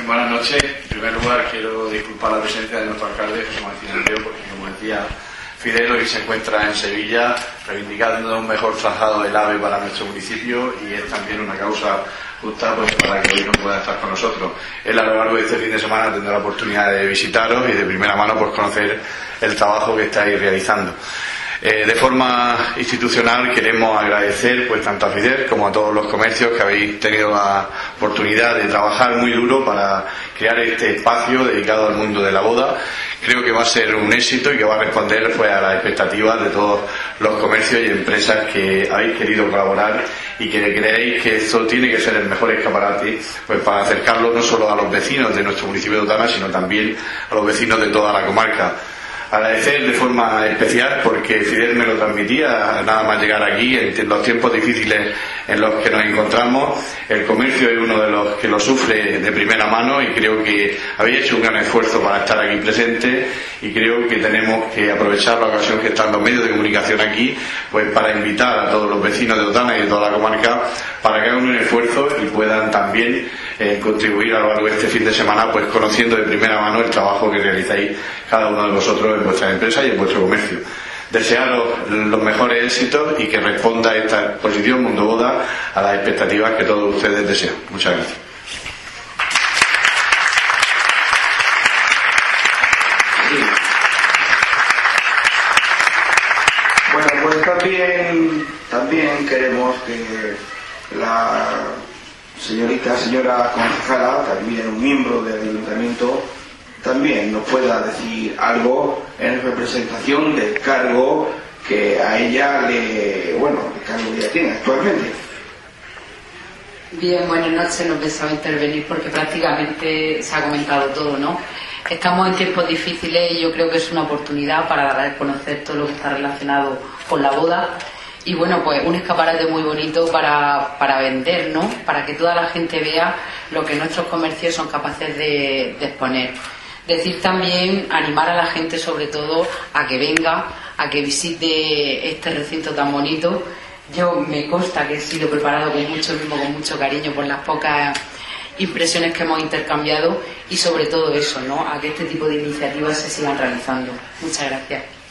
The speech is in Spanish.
Buenas noches. En primer lugar, quiero disculpar la presencia de nuestro alcalde, José Martín Andreu, porque, como decía Fidel, hoy se encuentra en Sevilla reivindicando un mejor trazado del AVE para nuestro municipio y es también una causa justa pues, para que hoy no pueda estar con nosotros. Él, a lo largo de este fin de semana, tendrá la oportunidad de visitaros y de primera mano pues, conocer el trabajo que estáis realizando. De forma institucional queremos agradecer pues tanto a Fidel como a todos los comercios que habéis tenido la oportunidad de trabajar muy duro para crear este espacio dedicado al mundo de la boda. Creo que va a ser un éxito y que va a responder pues a las expectativas de todos los comercios y empresas que habéis querido colaborar y que creéis que esto tiene que ser el mejor escaparate pues para acercarlo no solo a los vecinos de nuestro municipio de Otana, sino también a los vecinos de toda la comarca. Agradecer de forma especial porque Fidel me lo transmitía nada más llegar aquí, en los tiempos difíciles en los que nos encontramos. El comercio es uno de los que lo sufre de primera mano y creo que habéis hecho un gran esfuerzo para estar aquí presente y creo que tenemos que aprovechar la ocasión que están los medios de comunicación aquí pues para invitar a todos los vecinos de Otana y de toda la comarca para que hagan un esfuerzo y puedan también contribuir a lo largo de este fin de semana pues conociendo de primera mano el trabajo que realizáis cada uno de vosotros en vuestra empresa y en vuestro comercio. Desearos los mejores éxitos y que responda esta exposición Mundo Boda a las expectativas que todos ustedes desean. Muchas gracias. Bueno, pues también queremos que la señora concejala, también un miembro del ayuntamiento, también nos pueda decir algo en representación del cargo que a ella el cargo que ella tiene actualmente. Bien, buenas noches. No pensaba intervenir porque prácticamente se ha comentado todo, ¿no? Estamos en tiempos difíciles y yo creo que es una oportunidad para dar a conocer todo lo que está relacionado con la boda. Y bueno, pues un escaparate muy bonito para vender, ¿no? Para que toda la gente vea lo que nuestros comercios son capaces de exponer. Decir también, animar a la gente sobre todo a que venga, a que visite este recinto tan bonito. Yo me consta que he sido preparado con mucho cariño por las pocas impresiones que hemos intercambiado y sobre todo eso, ¿no? A que este tipo de iniciativas se sigan realizando. Muchas gracias.